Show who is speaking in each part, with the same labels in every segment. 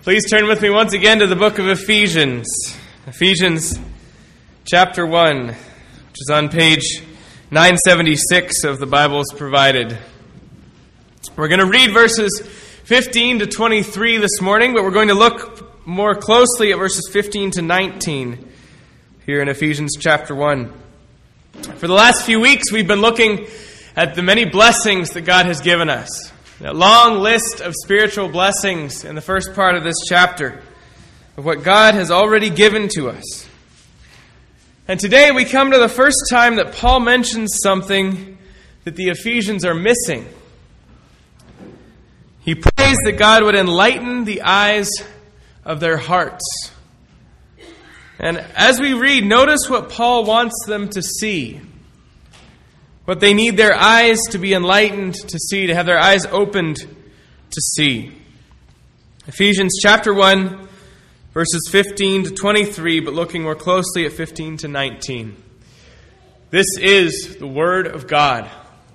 Speaker 1: Please turn with me once again to the book of Ephesians. Ephesians chapter 1, which is on page 976 of the Bibles provided. We're going to read verses 15 to 23 this morning, but we're going to look more closely at verses 15 to 19 here in Ephesians chapter 1. For the last few weeks, we've been looking at the many blessings that God has given us. A long list of spiritual blessings in the first part of this chapter of what God has already given to us. And today we come to the first time that Paul mentions something that the Ephesians are missing. He prays that God would enlighten the eyes of their hearts. And as we read, notice what Paul wants them to see. What they need their eyes to be enlightened to see, to have their eyes opened to see. Ephesians chapter 1, verses 15 to 23, but looking more closely at 15 to 19. This is the Word of God.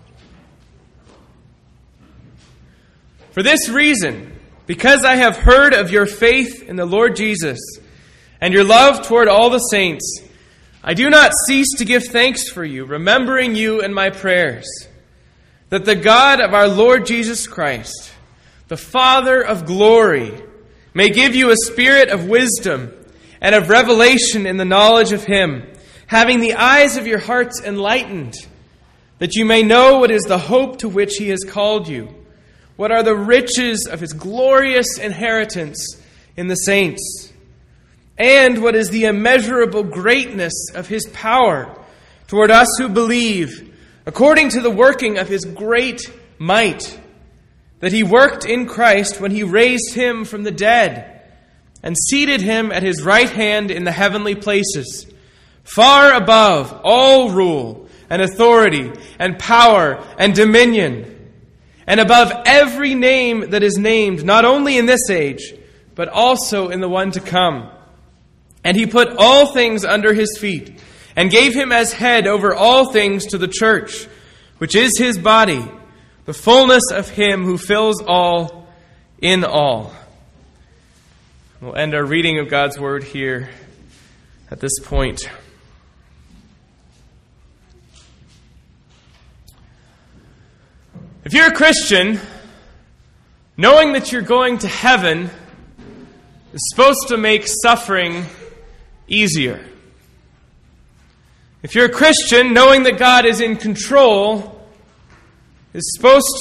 Speaker 1: For this reason, because I have heard of your faith in the Lord Jesus and your love toward all the saints, I do not cease to give thanks for you, remembering you in my prayers, that the God of our Lord Jesus Christ, the Father of glory, may give you a spirit of wisdom and of revelation in the knowledge of Him, having the eyes of your hearts enlightened, that you may know what is the hope to which He has called you, what are the riches of His glorious inheritance in the saints, and what is the immeasurable greatness of His power toward us who believe, according to the working of His great might, that He worked in Christ when He raised Him from the dead and seated Him at His right hand in the heavenly places, far above all rule and authority and power and dominion, and above every name that is named, not only in this age, but also in the one to come. And He put all things under His feet, and gave Him as head over all things to the church, which is His body, the fullness of Him who fills all in all. We'll end our reading of God's Word here at this point. If you're a Christian, knowing that you're going to heaven is supposed to make suffering easier. If you're a Christian, knowing that God is in control is supposed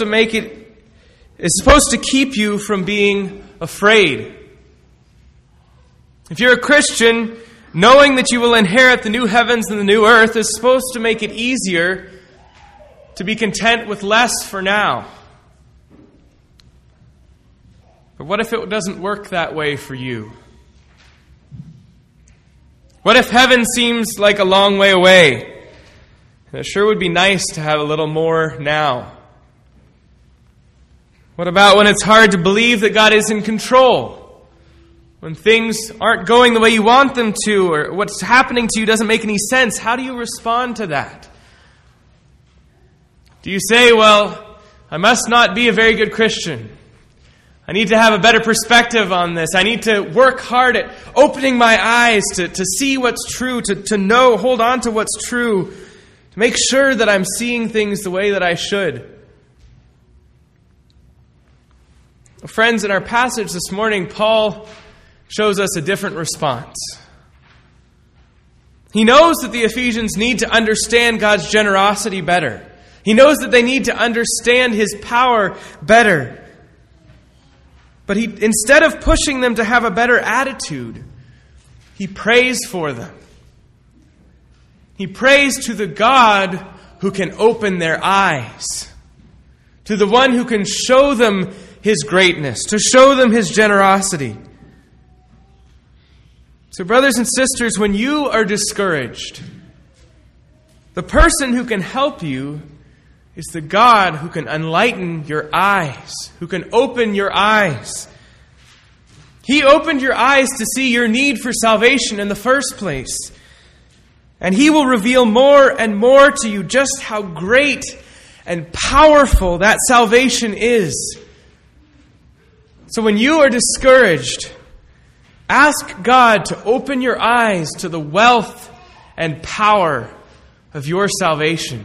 Speaker 1: to keep you from being afraid. If you're a Christian, knowing that you will inherit the new heavens and the new earth is supposed to make it easier to be content with less for now. But what if it doesn't work that way for you? What if heaven seems like a long way away? It sure would be nice to have a little more now. What about when it's hard to believe that God is in control? When things aren't going the way you want them to, or what's happening to you doesn't make any sense? How do you respond to that? Do you say, well, I must not be a very good Christian. I need to have a better perspective on this. I need to work hard at opening my eyes to see what's true, to know, hold on to what's true, to make sure that I'm seeing things the way that I should. Friends, in our passage this morning, Paul shows us a different response. He knows that the Ephesians need to understand God's generosity better. He knows that they need to understand His power better. But instead of pushing them to have a better attitude, he prays for them. He prays to the God who can open their eyes, to the one who can show them His greatness, to show them His generosity. So, brothers and sisters, when you are discouraged, the person who can help you is the God who can enlighten your eyes, who can open your eyes. He opened your eyes to see your need for salvation in the first place. And He will reveal more and more to you just how great and powerful that salvation is. So when you are discouraged, ask God to open your eyes to the wealth and power of your salvation.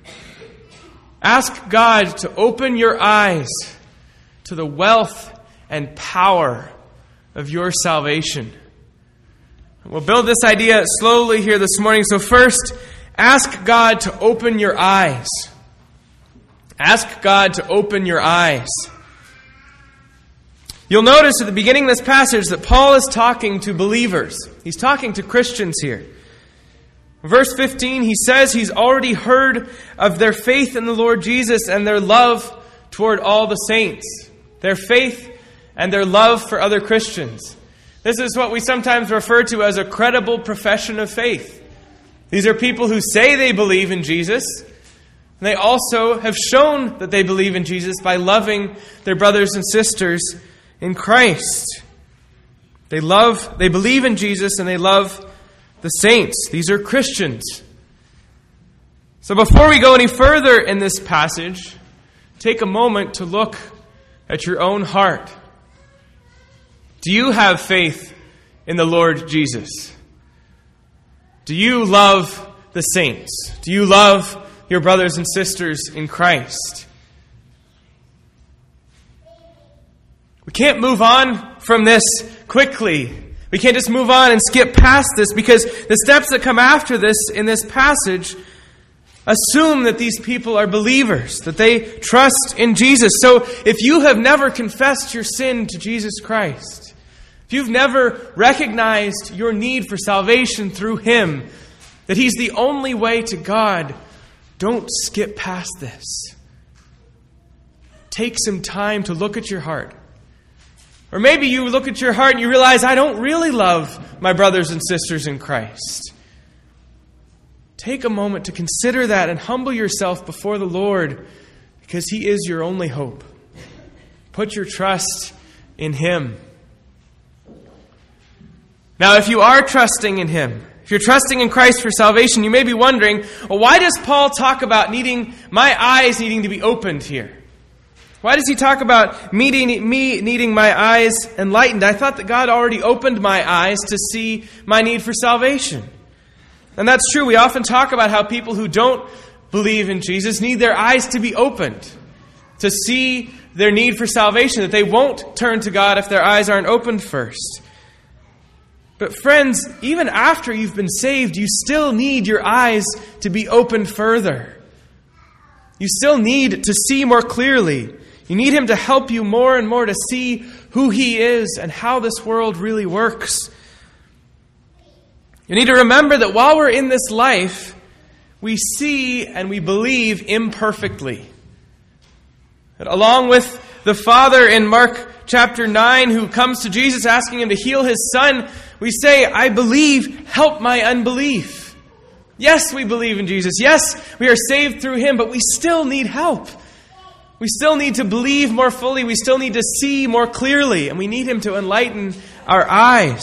Speaker 1: Ask God to open your eyes to the wealth and power of your salvation. We'll build this idea slowly here this morning. So first, ask God to open your eyes. Ask God to open your eyes. You'll notice at the beginning of this passage that Paul is talking to believers. He's talking to Christians here. Verse 15, he says he's already heard of their faith in the Lord Jesus and their love toward all the saints. Their faith and their love for other Christians. This is what we sometimes refer to as a credible profession of faith. These are people who say they believe in Jesus, and they also have shown that they believe in Jesus by loving their brothers and sisters in Christ. They believe in Jesus, and they love the saints. These are Christians. So before we go any further in this passage, take a moment to look at your own heart. Do you have faith in the Lord Jesus? Do you love the saints? Do you love your brothers and sisters in Christ? We can't move on from this quickly. We can't just move on and skip past this, because the steps that come after this in this passage assume that these people are believers, that they trust in Jesus. So if you have never confessed your sin to Jesus Christ, if you've never recognized your need for salvation through Him, that He's the only way to God, don't skip past this. Take some time to look at your heart. Or maybe you look at your heart and you realize, I don't really love my brothers and sisters in Christ. Take a moment to consider that and humble yourself before the Lord, because He is your only hope. Put your trust in Him. Now, if you are trusting in Him, if you're trusting in Christ for salvation, you may be wondering, well, why does Paul talk about my eyes needing to be opened here? Why does he talk about me needing my eyes enlightened? I thought that God already opened my eyes to see my need for salvation. And that's true. We often talk about how people who don't believe in Jesus need their eyes to be opened, to see their need for salvation, that they won't turn to God if their eyes aren't opened first. But friends, even after you've been saved, you still need your eyes to be opened further. You still need to see more clearly. You need Him to help you more and more to see who He is and how this world really works. You need to remember that while we're in this life, we see and we believe imperfectly. That along with the father in Mark chapter 9 who comes to Jesus asking Him to heal his son, we say, I believe, help my unbelief. Yes, we believe in Jesus. Yes, we are saved through Him, but we still need help. We still need to believe more fully. We still need to see more clearly. And we need Him to enlighten our eyes.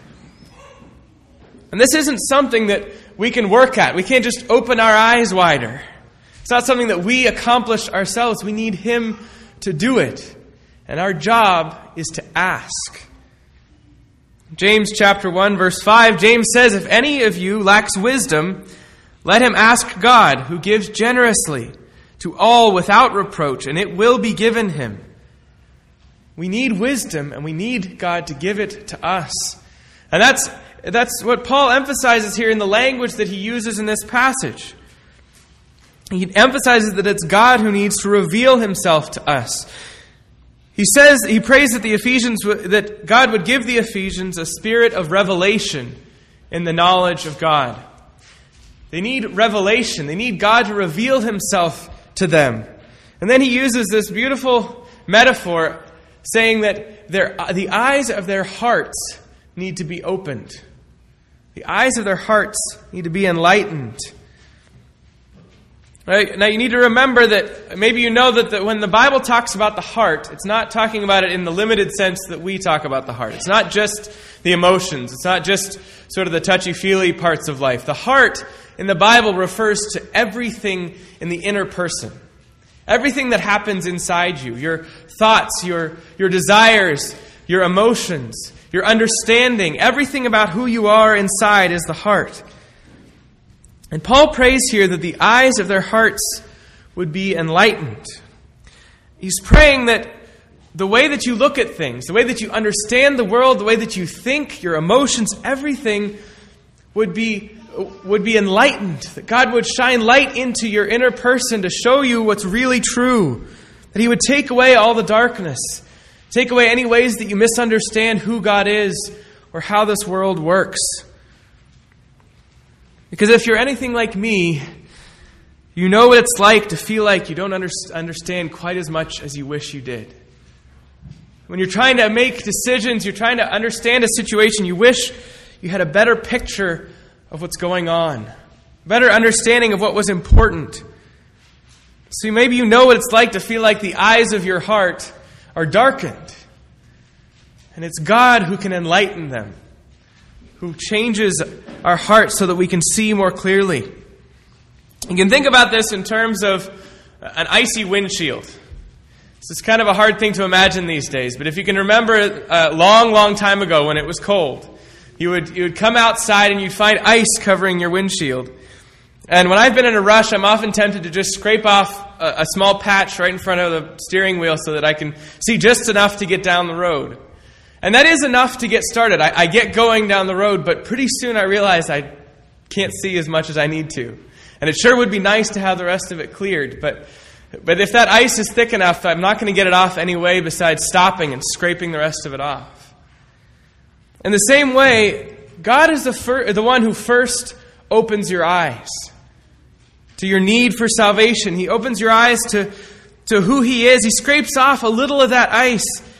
Speaker 1: And this isn't something that we can work at. We can't just open our eyes wider. It's not something that we accomplish ourselves. We need Him to do it. And our job is to ask. James chapter 1 verse 5, James says, if any of you lacks wisdom, let him ask God, who gives generously to all without reproach, and it will be given him. We need wisdom, and we need God to give it to us. And that's what Paul emphasizes here in the language that he uses in this passage. He emphasizes that it's God who needs to reveal Himself to us. He prays that God would give the Ephesians a spirit of revelation in the knowledge of God. They need revelation. They need God to reveal Himself to them. And then he uses this beautiful metaphor saying that the eyes of their hearts need to be opened. The eyes of their hearts need to be enlightened. Right? Now you need to remember that maybe you know that when the Bible talks about the heart, it's not talking about it in the limited sense that we talk about the heart. It's not just the emotions. It's not just sort of the touchy-feely parts of life. The heart in the Bible refers to everything in the inner person. Everything that happens inside you, your thoughts, your desires, your emotions, your understanding, everything about who you are inside is the heart. And Paul prays here that the eyes of their hearts would be enlightened. He's praying that the way that you look at things, the way that you understand the world, the way that you think, your emotions, everything would be enlightened. That God would shine light into your inner person to show you what's really true. That He would take away all the darkness. Take away any ways that you misunderstand who God is or how this world works. Because if you're anything like me, you know what it's like to feel like you don't understand quite as much as you wish you did. When you're trying to make decisions, you're trying to understand a situation, you wish you had a better picture of what's going on, a better understanding of what was important. So maybe you know what it's like to feel like the eyes of your heart are darkened. And it's God who can enlighten them, who changes our hearts so that we can see more clearly. You can think about this in terms of an icy windshield. This is kind of a hard thing to imagine these days, but if you can remember a long, long time ago when it was cold, you would come outside and you'd find ice covering your windshield. And when I've been in a rush, I'm often tempted to just scrape off a small patch right in front of the steering wheel so that I can see just enough to get down the road. And that is enough to get started. I get going down the road, but pretty soon I realize I can't see as much as I need to. And it sure would be nice to have the rest of it cleared, but if that ice is thick enough, I'm not going to get it off any way besides stopping and scraping the rest of it off. In the same way, God is the one who first opens your eyes to your need for salvation. He opens your eyes to who He is. He scrapes off a little of that ice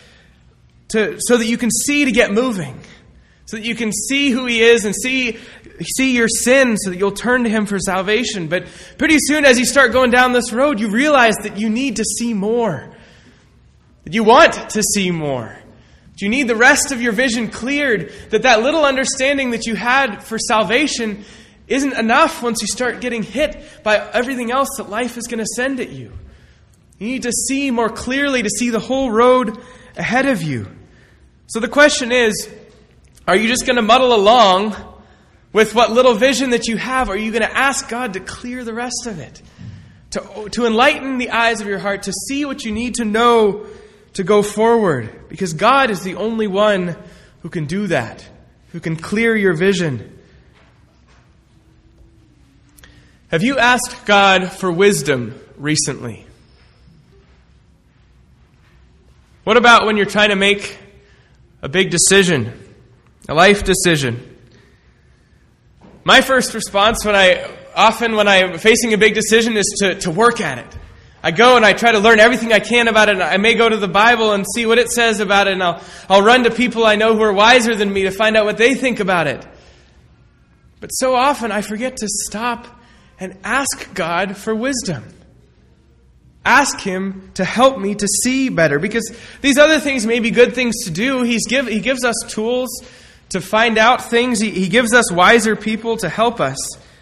Speaker 1: so that you can see to get moving, so that you can see who He is and see your sin so that you'll turn to Him for salvation. But pretty soon as you start going down this road, you realize that you need to see more, that you want to see more. You need the rest of your vision cleared, that little understanding that you had for salvation isn't enough once you start getting hit by everything else that life is going to send at you. You need to see more clearly, to see the whole road ahead of you. So the question is, are you just going to muddle along with what little vision that you have? Or are you going to ask God to clear the rest of it? To enlighten the eyes of your heart, to see what you need to know to go forward. Because God is the only one who can do that, who can clear your vision. Have you asked God for wisdom recently? What about when you're trying to make a big decision, a life decision? My first response when I'm facing a big decision is to work at it. I go and I try to learn everything I can about it. And I may go to the Bible and see what it says about it. And I'll run to people I know who are wiser than me to find out what they think about it. But so often I forget to stop and ask God for wisdom. Ask Him to help me to see better. Because these other things may be good things to do. He gives us tools to find out things. He gives us wiser people to help us.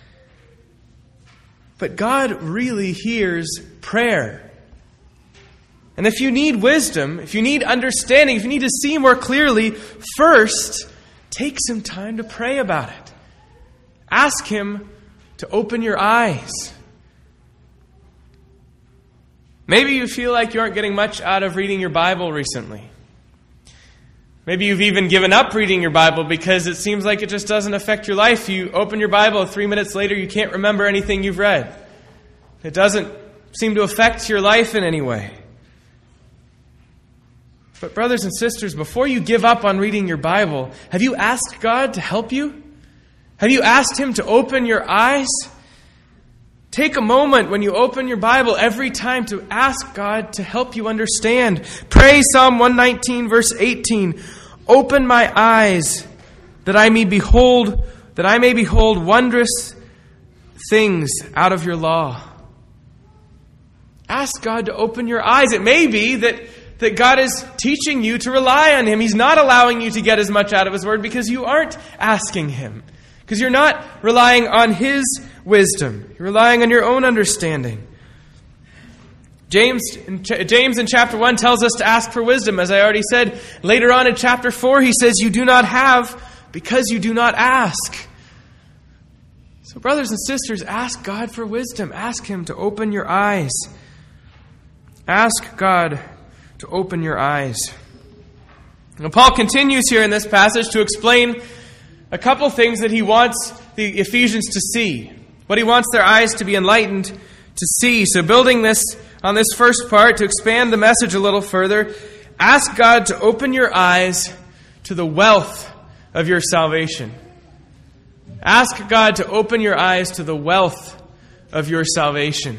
Speaker 1: But God really hears prayer. And if you need wisdom, if you need understanding, if you need to see more clearly, first, take some time to pray about it. Ask Him to open your eyes. Maybe you feel like you aren't getting much out of reading your Bible recently. Maybe you've even given up reading your Bible because it seems like it just doesn't affect your life. You open your Bible, 3 minutes later, you can't remember anything you've read. It doesn't seem to affect your life in any way. But brothers and sisters, before you give up on reading your Bible, have you asked God to help you? Have you asked Him to open your eyes? Take a moment when you open your Bible every time to ask God to help you understand. Pray Psalm 119 verse 18. Open my eyes that I may behold wondrous things out of your law. Ask God to open your eyes. It may be that God is teaching you to rely on Him. He's not allowing you to get as much out of His Word because you aren't asking Him. Because you're not relying on His wisdom. You're relying on your own understanding. James in chapter 1 tells us to ask for wisdom, as I already said. Later on in chapter 4, he says, you do not have because you do not ask. So brothers and sisters, ask God for wisdom. Ask Him to open your eyes. Ask God to open your eyes. Now, Paul continues here in this passage to explain a couple things that he wants the Ephesians to see. What he wants their eyes to be enlightened to see. So building this on this first part, to expand the message a little further, ask God to open your eyes to the wealth of your salvation. Ask God to open your eyes to the wealth of your salvation.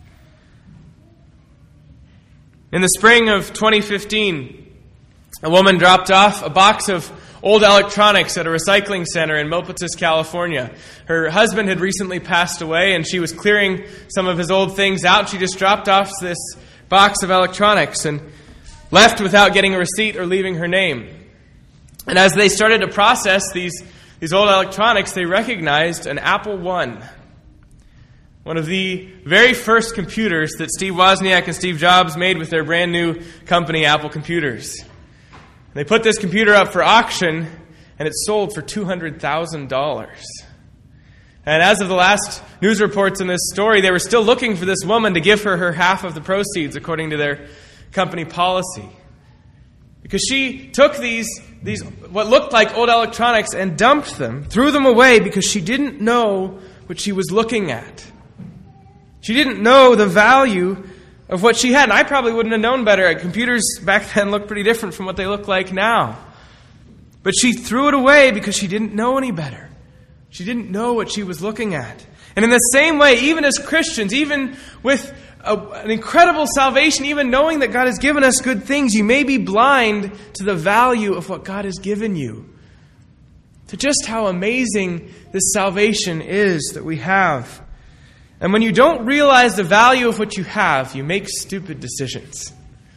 Speaker 1: In the spring of 2015, a woman dropped off a box of old electronics at a recycling center in Milpitas, California. Her husband had recently passed away, and she was clearing some of his old things out. She just dropped off this box of electronics and left without getting a receipt or leaving her name. And as they started to process these old electronics, they recognized an Apple I, one of the very first computers that Steve Wozniak and Steve Jobs made with their brand new company, Apple Computers. They put this computer up for auction, and it sold for $200,000. And as of the last news reports in this story, they were still looking for this woman to give her half of the proceeds, according to their company policy. Because she took these what looked like old electronics and dumped them, threw them away, because she didn't know what she was looking at. She didn't know the value of what she had. And I probably wouldn't have known better. Computers back then looked pretty different from what they look like now. But she threw it away because she didn't know any better. She didn't know what she was looking at. And in the same way, even as Christians, even with an incredible salvation, even knowing that God has given us good things, you may be blind to the value of what God has given you. To just how amazing this salvation is that we have. And when you don't realize the value of what you have, you make stupid decisions.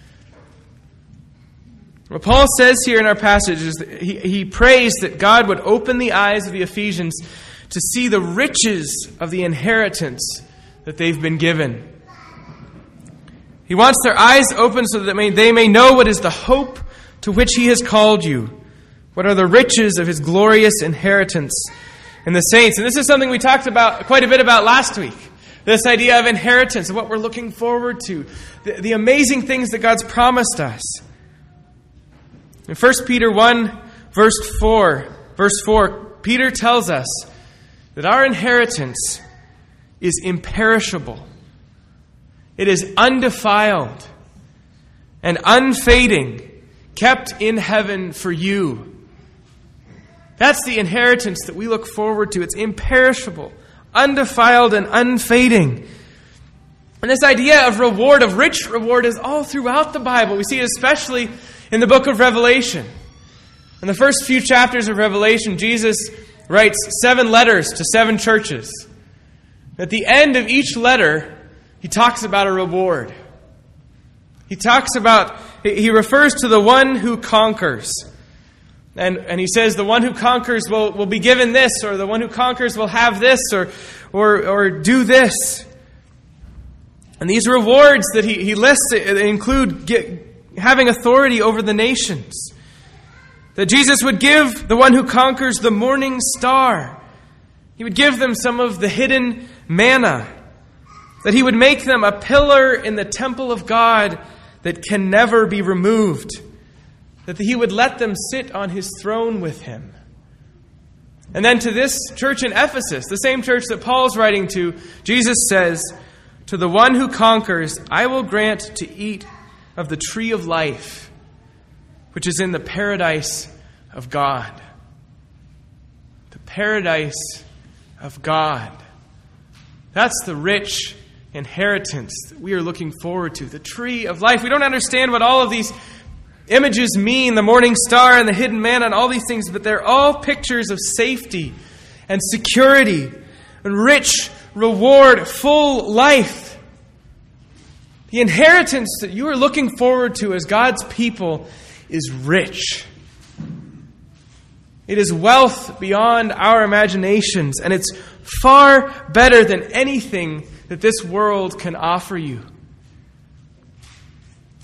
Speaker 1: What Paul says here in our passage is that he prays that God would open the eyes of the Ephesians to see the riches of the inheritance that they've been given. He wants their eyes open so that they may know what is the hope to which He has called you. What are the riches of His glorious inheritance in the saints? And this is something we talked about quite a bit about last week. This idea of inheritance, of what we're looking forward to. The amazing things that God's promised us. In 1 Peter 1, verse 4, Peter tells us that our inheritance is imperishable. It is undefiled and unfading, kept in heaven for you. That's the inheritance that we look forward to. It's imperishable, undefiled, and unfading. And this idea of reward, of rich reward, is all throughout the Bible. We see it especially in the book of Revelation. In the first few chapters of Revelation, Jesus writes 7 letters to 7 churches. At the end of each letter, he talks about a reward. He refers to the one who conquers. And he says the one who conquers will be given this, or the one who conquers will have this, or do this. And these rewards that he lists include having authority over the nations. That Jesus would give the one who conquers the morning star. He would give them some of the hidden manna. That He would make them a pillar in the temple of God that can never be removed. That He would let them sit on His throne with Him. And then to this church in Ephesus, the same church that Paul's writing to, Jesus says, "To the one who conquers, I will grant to eat of the tree of life, which is in the paradise of God." The paradise of God. That's the rich inheritance that we are looking forward to. The tree of life. We don't understand what all of these images mean, the morning star and the hidden manna and all these things, but they're all pictures of safety and security and rich reward, full life. The inheritance that you are looking forward to as God's people is rich. It is wealth beyond our imaginations, and it's far better than anything that this world can offer you.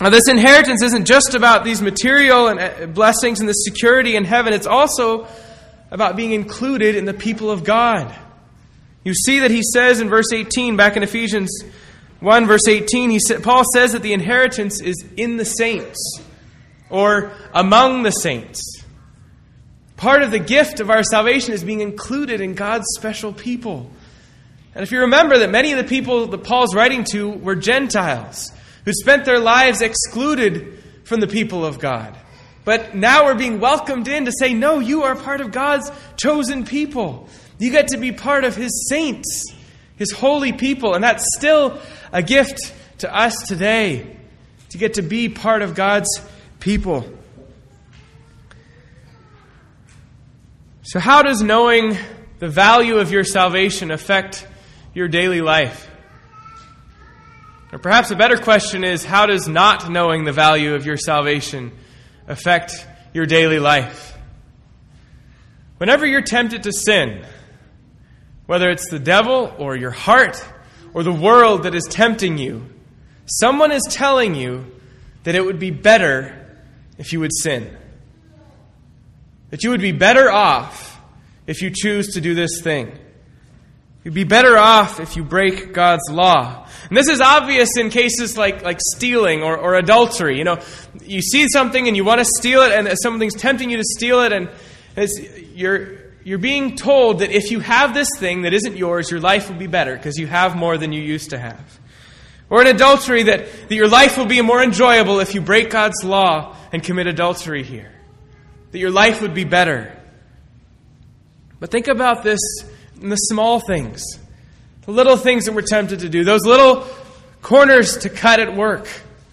Speaker 1: Now, this inheritance isn't just about these material and blessings and the security in heaven. It's also about being included in the people of God. You see that he says in verse 18, back in Ephesians 1, verse 18, Paul says that the inheritance is in the saints, or among the saints. Part of the gift of our salvation is being included in God's special people. And if you remember that many of the people that Paul's writing to were Gentiles, who spent their lives excluded from the people of God. But now we're being welcomed in to say, no, you are part of God's chosen people. You get to be part of His saints, His holy people. And that's still a gift to us today, to get to be part of God's people. So how does knowing the value of your salvation affect your daily life? Or perhaps a better question is, how does not knowing the value of your salvation affect your daily life? Whenever you're tempted to sin, whether it's the devil or your heart or the world that is tempting you, someone is telling you that it would be better if you would sin. That you would be better off if you choose to do this thing. You'd be better off if you break God's law. And this is obvious in cases like stealing or adultery. You know, you see something and you want to steal it, and something's tempting you to steal it, and you're being told that if you have this thing that isn't yours, your life will be better because you have more than you used to have. Or in adultery, that your life will be more enjoyable if you break God's law and commit adultery here. That your life would be better. But think about this in the small things, the little things that we're tempted to do, those little corners to cut at work,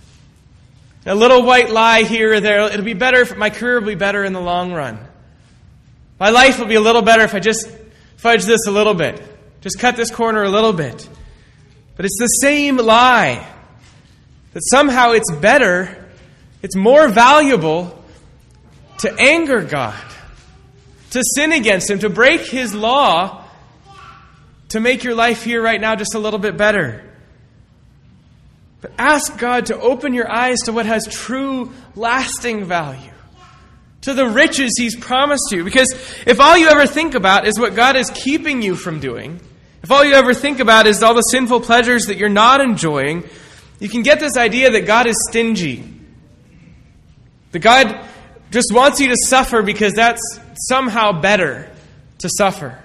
Speaker 1: a little white lie here or there. It'll be better, my career will be better in the long run. My life will be a little better if I just fudge this a little bit, just cut this corner a little bit. But it's the same lie, that somehow it's better, it's more valuable to anger God, to sin against Him, to break His law, to make your life here right now just a little bit better. But ask God to open your eyes to what has true, lasting value, to the riches He's promised you. Because if all you ever think about is what God is keeping you from doing, if all you ever think about is all the sinful pleasures that you're not enjoying, you can get this idea that God is stingy. That God just wants you to suffer because that's somehow better to suffer.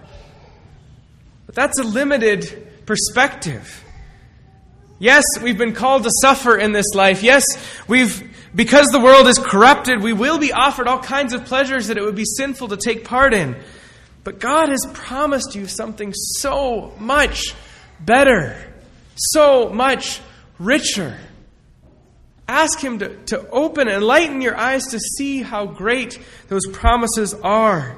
Speaker 1: But that's a limited perspective. Yes, we've been called to suffer in this life. Yes, because the world is corrupted, we will be offered all kinds of pleasures that it would be sinful to take part in. But God has promised you something so much better, so much richer. Ask Him to open and enlighten your eyes to see how great those promises are.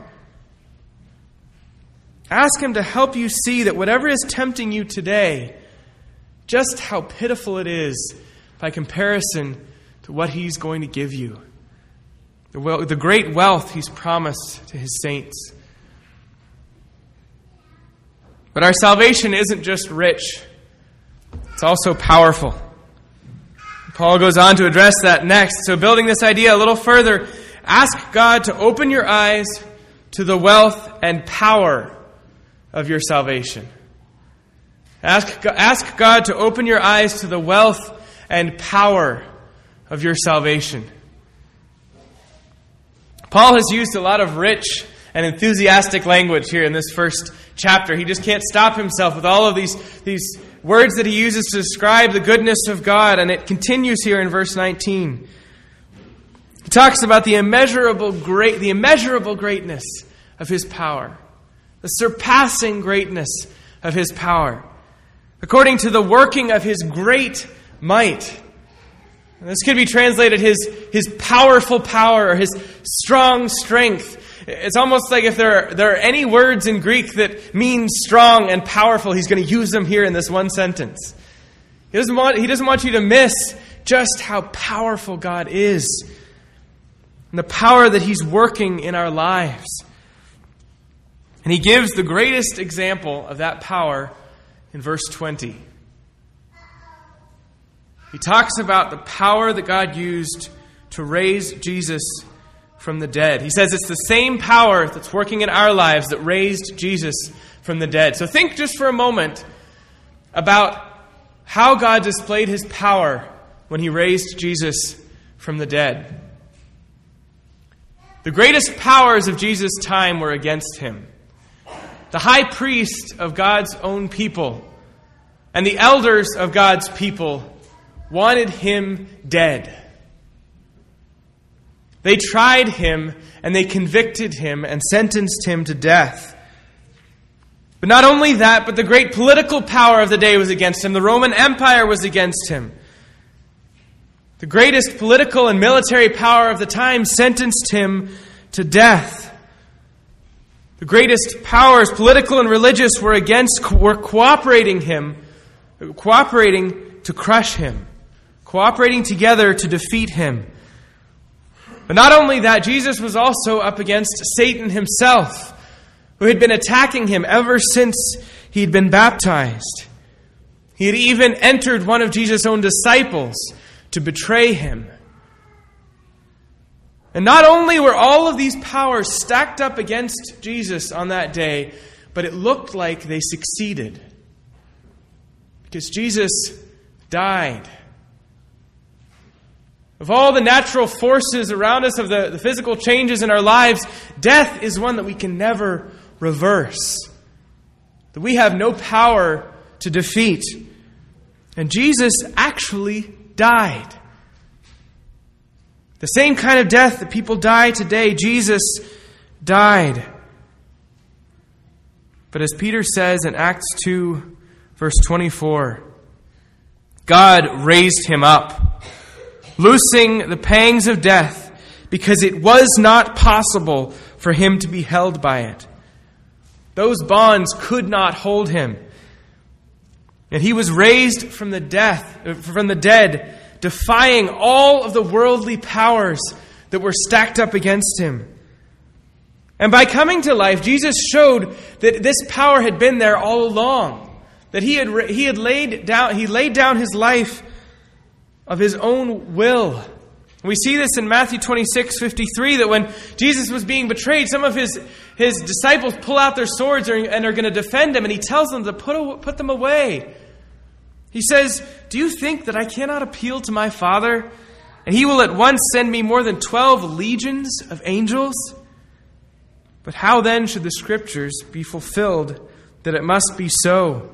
Speaker 1: Ask Him to help you see that whatever is tempting you today, just how pitiful it is by comparison to what He's going to give you. The great wealth He's promised to His saints. But our salvation isn't just rich, it's also powerful. Paul goes on to address that next. So building this idea a little further, ask God to open your eyes to the wealth and power of your salvation. Ask God to open your eyes to the wealth and power of your salvation. Paul has used a lot of rich and enthusiastic language here in this first chapter. He just can't stop himself with all of these words that he uses to describe the goodness of God, and it continues here in verse 19. He talks about the immeasurable greatness of His power, the surpassing greatness of His power, according to the working of His great might. And this could be translated His powerful power or His strong strength. It's almost like if there are any words in Greek that mean strong and powerful, he's going to use them here in this one sentence. He doesn't want you to miss just how powerful God is and the power that He's working in our lives. And He gives the greatest example of that power in verse 20. he talks about the power that God used to raise Jesus from the dead. He says it's the same power that's working in our lives that raised Jesus from the dead. So think just for a moment about how God displayed his power when he raised Jesus from the dead. The greatest powers of Jesus' time were against him. The high priest of God's own people and the elders of God's people wanted him dead. They tried him and they convicted him and sentenced him to death. But not only that, but the great political power of the day was against him. The Roman Empire was against him. The greatest political and military power of the time sentenced him to death. The greatest powers, political and religious, were cooperating to crush him, cooperating together to defeat him. But not only that, Jesus was also up against Satan himself, who had been attacking him ever since he had been baptized. He had even entered one of Jesus' own disciples to betray him. And not only were all of these powers stacked up against Jesus on that day, but it looked like they succeeded. Because Jesus died. Of all the natural forces around us, of the physical changes in our lives, death is one that we can never reverse. That we have no power to defeat. And Jesus actually died. The same kind of death that people die today, Jesus died. But as Peter says in Acts 2, verse 24, God raised him up, loosing the pangs of death, because it was not possible for him to be held by it. Those bonds could not hold him. And he was raised from the dead, defying all of the worldly powers that were stacked up against him. And by coming to life, Jesus showed that this power had been there all along. That he laid down his life of his own will. We see this in Matthew 26:53, that when Jesus was being betrayed, some of his disciples pull out their swords and are going to defend him, and he tells them to put them away. He says, "Do you think that I cannot appeal to my Father, and he will at once send me more than 12 legions of angels? But how then should the Scriptures be fulfilled that it must be so?"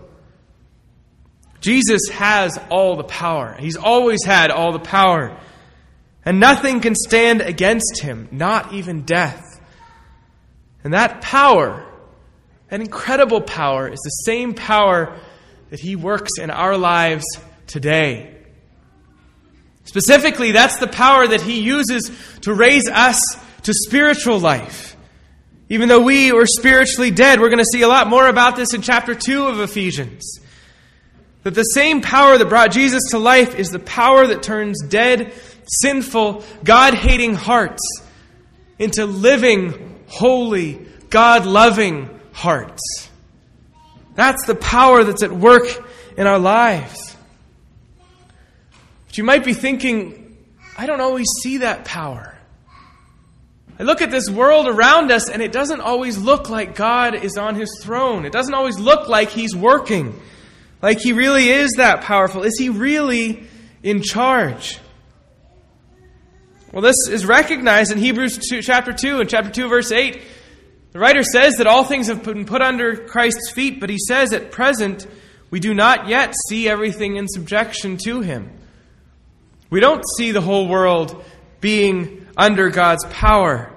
Speaker 1: Jesus has all the power. He's always had all the power. And nothing can stand against him, not even death. And that power, that incredible power, is the same power that he works in our lives today. Specifically, that's the power that he uses to raise us to spiritual life. Even though we were spiritually dead, we're going to see a lot more about this in chapter 2 of Ephesians. That the same power that brought Jesus to life is the power that turns dead, sinful, God-hating hearts into living, holy, God-loving hearts. That's the power that's at work in our lives. But you might be thinking, I don't always see that power. I look at this world around us and it doesn't always look like God is on his throne. It doesn't always look like he's working. Like he really is that powerful. Is he really in charge? Well, this is recognized in Hebrews chapter 2 and chapter 2 verse 8. The writer says that all things have been put under Christ's feet, but he says at present we do not yet see everything in subjection to him. We don't see the whole world being under God's power.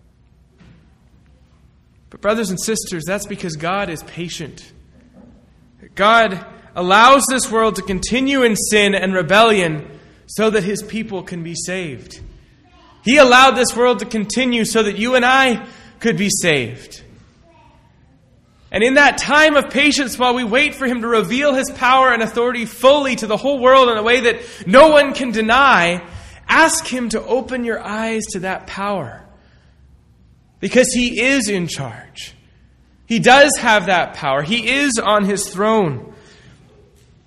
Speaker 1: But brothers and sisters, that's because God is patient. God allows this world to continue in sin and rebellion so that his people can be saved. He allowed this world to continue so that you and I could be saved. And in that time of patience, while we wait for him to reveal his power and authority fully to the whole world in a way that no one can deny, ask him to open your eyes to that power. Because he is in charge. He does have that power. He is on his throne.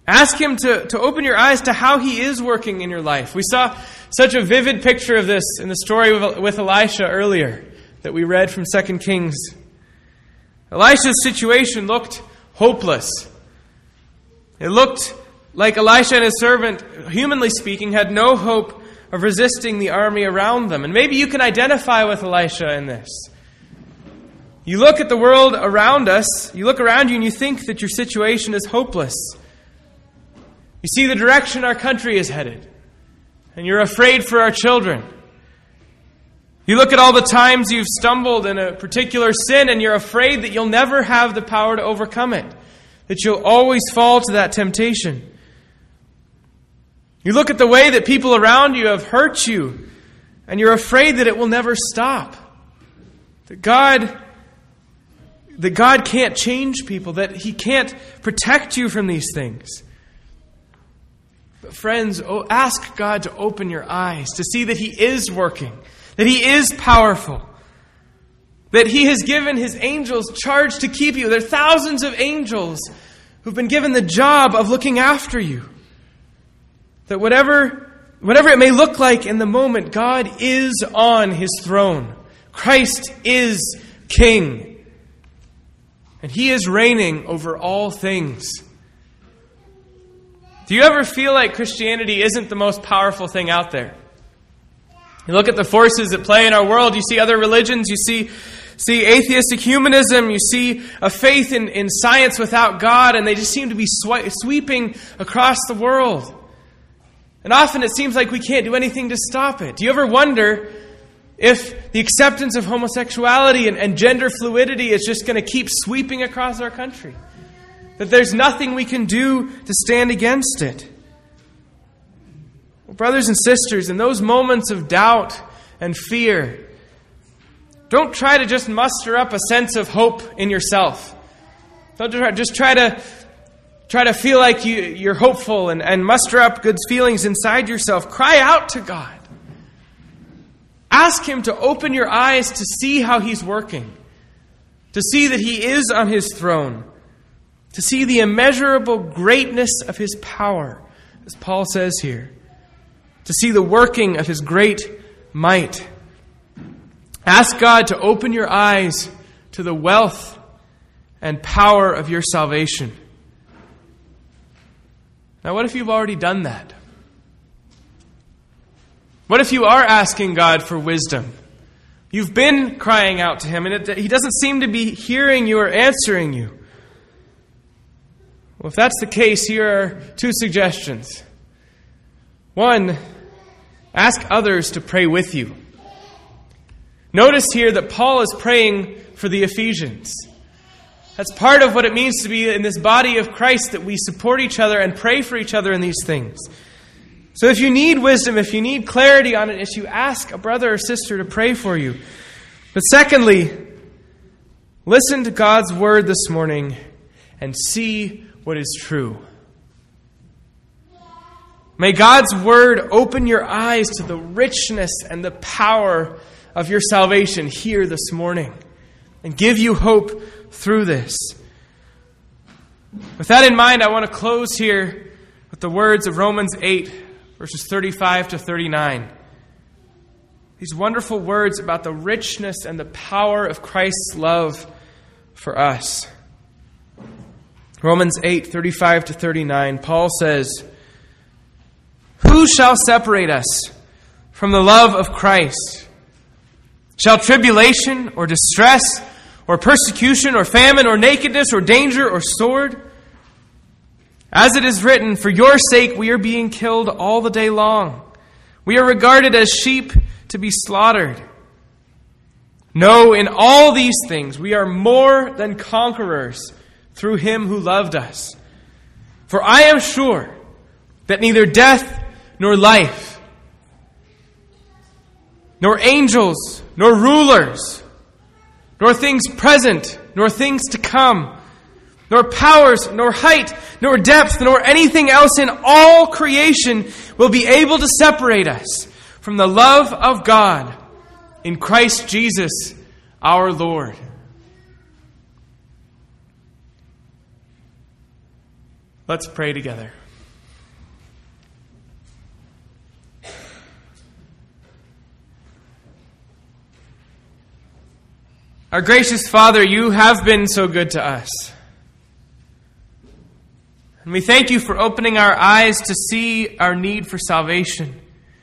Speaker 1: Ask Him to open your eyes to how He is working in your life. We saw such a vivid picture of this in the story with Elisha earlier that we read from 2 Kings. Elisha's situation looked hopeless. It looked like Elisha and his servant, humanly speaking, had no hope of resisting the army around them. And maybe you can identify with Elisha in this. You look at the world around us, you look around you and you think that your situation is hopeless. You see the direction our country is headed, and you're afraid for our children. You look at all the times you've stumbled in a particular sin, and you're afraid that you'll never have the power to overcome it, that you'll always fall to that temptation. You look at the way that people around you have hurt you, and you're afraid that it will never stop. That God can't change people, that He can't protect you from these things. But friends, ask God to open your eyes to see that He is working, that He is powerful, that He has given His angels charge to keep you. There are thousands of angels who've been given the job of looking after you. That whatever it may look like in the moment, God is on His throne. Christ is King. And He is reigning over all things. Do you ever feel like Christianity isn't the most powerful thing out there? You look at the forces at play in our world, you see other religions, you see atheistic humanism, you see a faith in science without God, and they just seem to be sweeping across the world. And often it seems like we can't do anything to stop it. Do you ever wonder if the acceptance of homosexuality and gender fluidity is just going to keep sweeping across our country? That there's nothing we can do to stand against it? Well, brothers and sisters, in those moments of doubt and fear, don't try to just muster up a sense of hope in yourself. Don't just try to feel like you're hopeful and muster up good feelings inside yourself. Cry out to God. Ask Him to open your eyes to see how He's working, to see that He is on His throne, to see the immeasurable greatness of His power, as Paul says here, to see the working of His great might. Ask God to open your eyes to the wealth and power of your salvation. Now, what if you've already done that? What if you are asking God for wisdom? You've been crying out to Him, and He doesn't seem to be hearing you or answering you. Well, if that's the case, here are two suggestions. One, ask others to pray with you. Notice here that Paul is praying for the Ephesians. That's part of what it means to be in this body of Christ, that we support each other and pray for each other in these things. So if you need wisdom, if you need clarity on an issue, ask a brother or sister to pray for you. But secondly, listen to God's word this morning and see what is true. May God's word open your eyes to the richness and the power of your salvation here this morning and give you hope through this. With that in mind, I want to close here with the words of Romans 8, verses 35 to 39. These wonderful words about the richness and the power of Christ's love for us. Romans 8, 35 to 39, Paul says, "Who shall separate us from the love of Christ? Shall tribulation or distress or persecution or famine or nakedness or danger or sword? As it is written, for your sake we are being killed all the day long. We are regarded as sheep to be slaughtered. No, in all these things we are more than conquerors through Him who loved us. For I am sure that neither death nor life, nor angels, nor rulers, nor things present, nor things to come, nor powers, nor height, nor depth, nor anything else in all creation will be able to separate us from the love of God in Christ Jesus our Lord." Let's pray together. Our gracious Father, you have been so good to us. And we thank you for opening our eyes to see our need for salvation.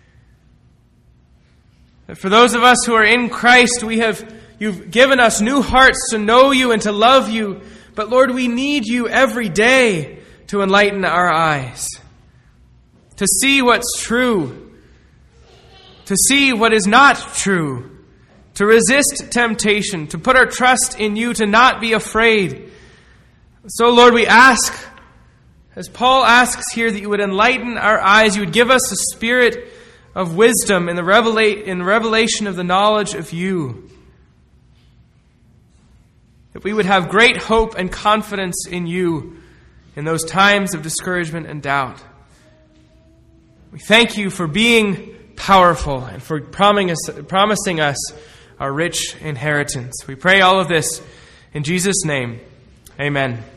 Speaker 1: That for those of us who are in Christ, you've given us new hearts to know you and to love you. But Lord, we need you every day to enlighten our eyes, to see what's true, to see what is not true, to resist temptation, to put our trust in you, to not be afraid. So Lord, we ask, as Paul asks here, that you would enlighten our eyes, you would give us a spirit of wisdom in the revelation of the knowledge of you. That we would have great hope and confidence in you in those times of discouragement and doubt. We thank you for being powerful and for promising us our rich inheritance. We pray all of this in Jesus' name. Amen.